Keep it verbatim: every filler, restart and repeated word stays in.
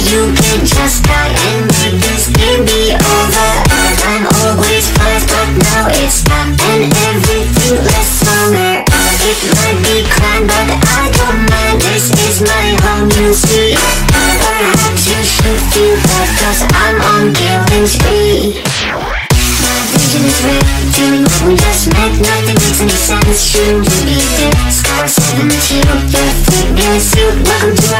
you can just die and make this game be over. I'm always first, but now it's not, and everything lasts longer. It might be crime, but I don't mind. This is my home, you see. Perhaps you should feel bad, cause I'm on killing spree. My vision is red, dreaming what we just met. Nothing makes any sense, shouldn't you be there? Scar seven two, your fitness suit. Welcome to our